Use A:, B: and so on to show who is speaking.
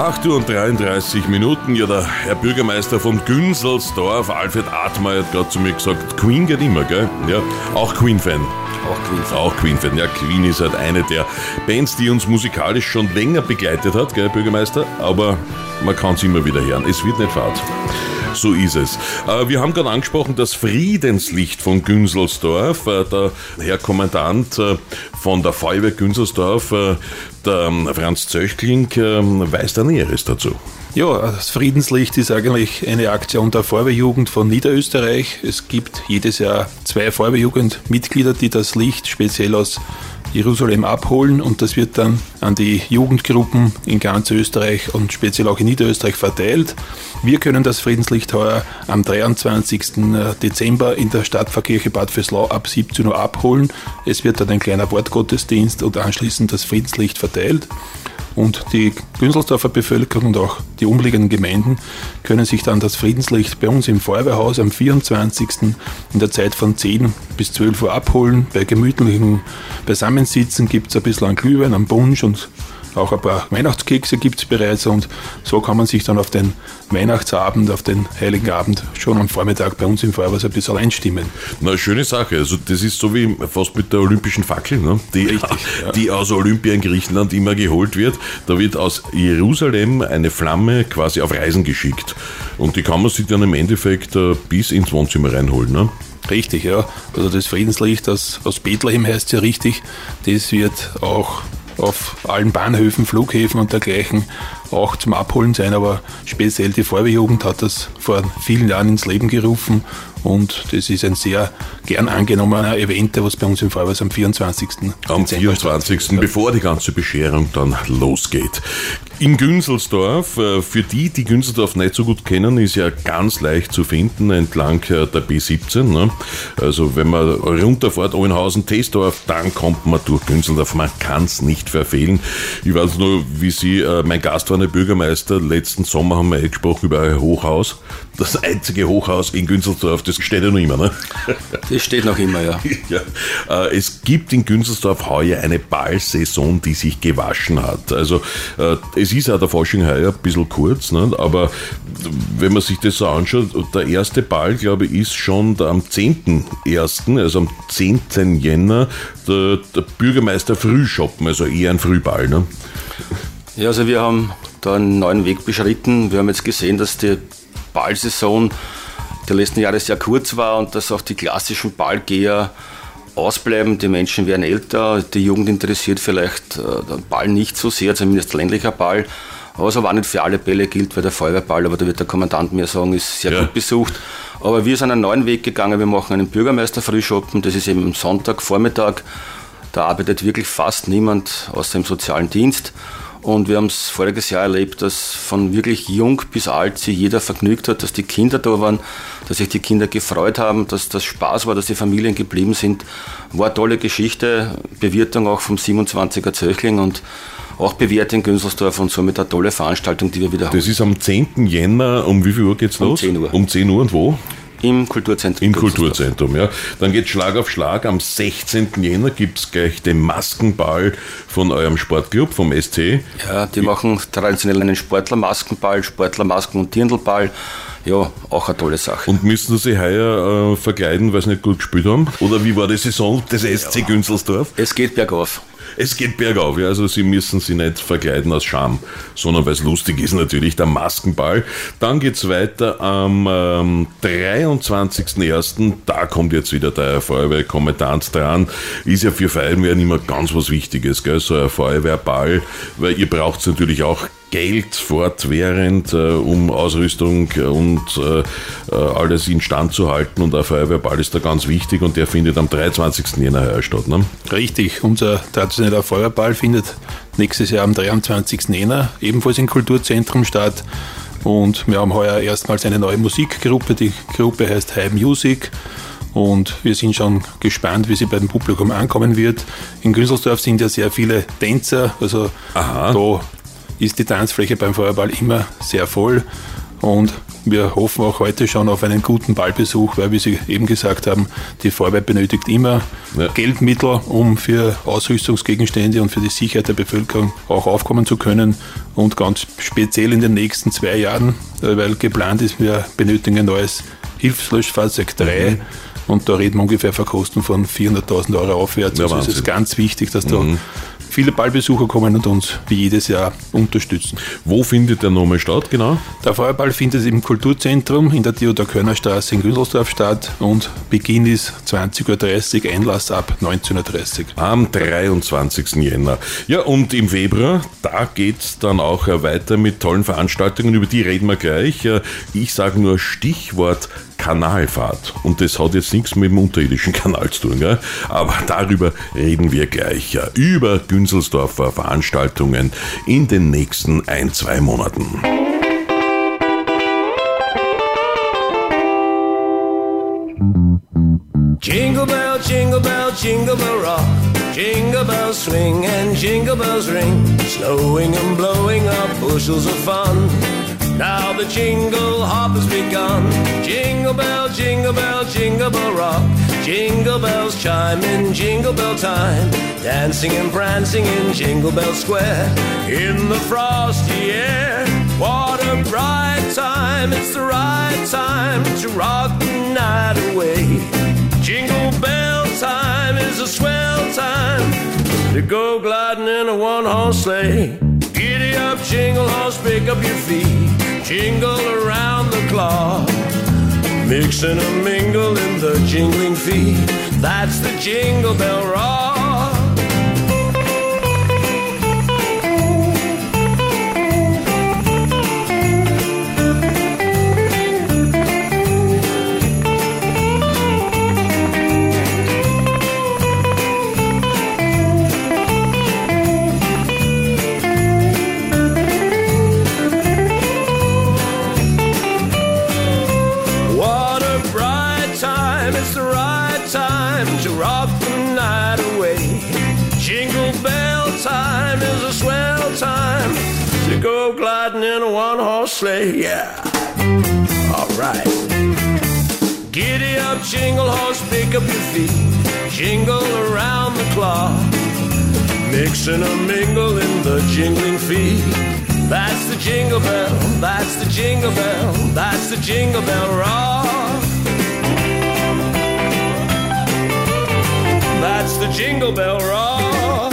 A: 8:33 Uhr. Ja, der Herr Bürgermeister von Günzelsdorf, Alfred Atmayer, hat gerade zu mir gesagt, Queen geht immer, gell? Ja, auch Queen-Fan. Auch Queen-Fan. Ja, Queen ist halt eine der Bands, die uns musikalisch schon länger begleitet hat, gell, Bürgermeister? Aber man kann es immer wieder hören. Es wird nicht fad. So ist es. Wir haben gerade angesprochen, das Friedenslicht von Günzelsdorf. Der Herr Kommandant von der Feuerwehr Günzelsdorf, der Franz Zöchling, weiß da Näheres dazu.
B: Ja, das Friedenslicht ist eigentlich eine Aktion der Feuerwehrjugend von Niederösterreich. Es gibt jedes Jahr 2 Feuerwehrjugendmitglieder, die das Licht speziell aus Jerusalem abholen, und das wird dann an die Jugendgruppen in ganz Österreich und speziell auch in Niederösterreich verteilt. Wir können das Friedenslicht heuer am 23. Dezember in der Stadtpfarrkirche Bad Vöslau ab 17 Uhr abholen. Es wird dann ein kleiner Wortgottesdienst und anschließend das Friedenslicht verteilt. Und die Günzelsdorfer Bevölkerung und auch die umliegenden Gemeinden können sich dann das Friedenslicht bei uns im Feuerwehrhaus am 24. in der Zeit von 10 bis 12 Uhr abholen. Bei gemütlichem Beisammensitzen gibt es ein bisschen an Glühwein, an Punsch und auch ein paar Weihnachtskekse gibt es bereits, und so kann man sich dann auf den Weihnachtsabend, auf den Heiligen Abend schon am Vormittag bei uns im Feuerwehrhaus ein bisschen einstimmen.
A: Na, schöne Sache. Also das ist so wie fast mit der olympischen Fackel, ne? Die aus Olympia in Griechenland immer geholt wird. Da wird aus Jerusalem eine Flamme quasi auf Reisen geschickt, und die kann man sich dann im Endeffekt bis ins Wohnzimmer reinholen, ne?
B: Richtig, ja. Also das Friedenslicht aus Bethlehem heißt es ja richtig. Das wird auch auf allen Bahnhöfen, Flughäfen und dergleichen auch zum Abholen sein, aber speziell die Feuerwehrjugend hat das vor vielen Jahren ins Leben gerufen, und das ist ein sehr gern angenommener Event, was bei uns im Feuerwehrhaus am 24.
A: Am 24. bevor die ganze Bescherung dann losgeht. In Günzelsdorf, für die Günzelsdorf nicht so gut kennen, ist ja ganz leicht zu finden entlang der B17. Ne? Also wenn man runterfährt, Oenhausen, Teesdorf, dann kommt man durch Günzelsdorf. Man kann es nicht verfehlen. Ich weiß nur, wie Sie, mein Gast war der Bürgermeister, letzten Sommer haben wir gesprochen über ein Hochhaus. Das einzige Hochhaus in Günzelsdorf, das steht ja noch immer, ne?
C: Das steht noch immer, ja.
A: Ja. Es gibt in Günzelsdorf heuer eine Ballsaison, die sich gewaschen hat. Also es ist auch der Fasching heuer ein bisschen kurz, ne? Aber wenn man sich das so anschaut, der erste Ball, glaube ich, ist schon am 10.01., also am 10. Jänner, der Bürgermeister Frühschoppen, also eher ein Frühball, ne?
C: Ja, also wir haben da einen neuen Weg beschritten. Wir haben jetzt gesehen, dass die Ballsaison der letzten Jahre sehr kurz war und dass auch die klassischen Ballgeher ausbleiben. Die Menschen werden älter, die Jugend interessiert vielleicht den Ball nicht so sehr, zumindest ländlicher Ball. Was aber auch nicht für alle Bälle gilt, weil der Feuerwehrball, aber da wird der Kommandant mir sagen, ist sehr gut besucht. Aber wir sind einen neuen Weg gegangen. Wir machen einen Bürgermeister-Frühschoppen. Das ist eben am Sonntagvormittag. Da arbeitet wirklich fast niemand außer im sozialen Dienst. Und wir haben es voriges Jahr erlebt, dass von wirklich jung bis alt sich jeder vergnügt hat, dass die Kinder da waren, dass sich die Kinder gefreut haben, dass das Spaß war, dass die Familien geblieben sind. War eine tolle Geschichte, Bewirtung auch vom 27er Zöchling und auch bewährt in Günzelsdorf, und somit eine tolle Veranstaltung, die wir wiederholen.
A: Das ist am 10. Jänner, um wie viel Uhr geht's los?
C: 10 Uhr.
A: Um 10 Uhr und wo?
C: Im Kulturzentrum.
A: Im Kulturzentrum, ja. Dann geht Schlag auf Schlag. Am 16. Jänner gibt es gleich den Maskenball von eurem Sportclub, vom SC.
C: Ja, die machen traditionell einen Sportlermaskenball, Sportlermasken- und Dirndlball. Ja, auch eine tolle Sache.
A: Und müssen Sie heuer verkleiden, weil Sie nicht gut gespielt haben? Oder wie war die Saison des SC Günzelsdorf?
C: Es geht bergauf.
A: Es geht bergauf, ja, also Sie müssen sich nicht verkleiden aus Scham, sondern weil es lustig ist natürlich, der Maskenball. Dann geht's weiter am 23.01., da kommt jetzt wieder der Feuerwehrkommandant dran. Ist ja für Feuerwehren immer ganz was Wichtiges, gell? So ein Feuerwehrball, weil ihr braucht es natürlich auch Geld fortwährend, um Ausrüstung und alles instand zu halten, und der Feuerwehrball ist da ganz wichtig, und der findet am 23. Jänner heuer statt, ne?
B: Richtig, unser traditioneller Feuerball findet nächstes Jahr am 23. Jänner ebenfalls im Kulturzentrum statt, und wir haben heuer erstmals eine neue Musikgruppe, die Gruppe heißt High Music, und wir sind schon gespannt, wie sie beim Publikum ankommen wird. In Günzelsdorf sind ja sehr viele Tänzer, also da ist die Tanzfläche beim Feuerball immer sehr voll, und wir hoffen auch heute schon auf einen guten Ballbesuch, weil, wie Sie eben gesagt haben, die Feuerwehr benötigt immer Geldmittel, um für Ausrüstungsgegenstände und für die Sicherheit der Bevölkerung auch aufkommen zu können. Und ganz speziell in den nächsten 2 Jahren, weil geplant ist, wir benötigen ein neues Hilfslöschfahrzeug 3. Und da reden wir ungefähr von Kosten von 400.000 Euro aufwärts. Also es ist ganz wichtig, dass da viele Ballbesucher kommen und uns wie jedes Jahr unterstützen.
A: Wo findet der nochmal statt, genau?
B: Der Feuerball findet im Kulturzentrum in der Theodor-Körner-Straße in Günzelsdorf statt und Beginn ist 20.30 Uhr, Einlass ab 19.30 Uhr.
A: Am 23. Jänner. Ja, und im Februar, da geht's dann auch weiter mit tollen Veranstaltungen, über die reden wir gleich. Ich sage nur Stichwort Kanalfahrt. Und das hat jetzt nichts mit dem unterirdischen Kanal zu tun, gell? Aber darüber reden wir gleich. Über Günzelsdorfer Veranstaltungen in den nächsten 1-2 Monaten.
D: Jingle bell, jingle bell, jingle bell rock. Jingle bells swing and jingle bells ring. Snowing and blowing up bushels of fun. Now the jingle hop has begun. Jingle bell, jingle bell, jingle bell rock. Jingle bells chime in jingle bell time. Dancing and prancing in Jingle Bell Square. In the frosty air. What a bright time. It's the right time to rock the night away. Jingle bell time is a swell time to go gliding in a one-horse sleigh. Giddy up, jingle horse, pick up your feet. Jingle around the clock. Mix and a mingle in the jingling feet. That's the Jingle Bell Rock. It's the right time to rock the night away. Jingle bell time is a swell time to go gliding in a one-horse sleigh. Yeah, all right. Giddy up, jingle horse, pick up your feet. Jingle around the clock. Mix and a mingle in the jingling feet. That's the jingle bell, that's the jingle bell, that's the Jingle Bell Rock. That's the Jingle Bell Rock.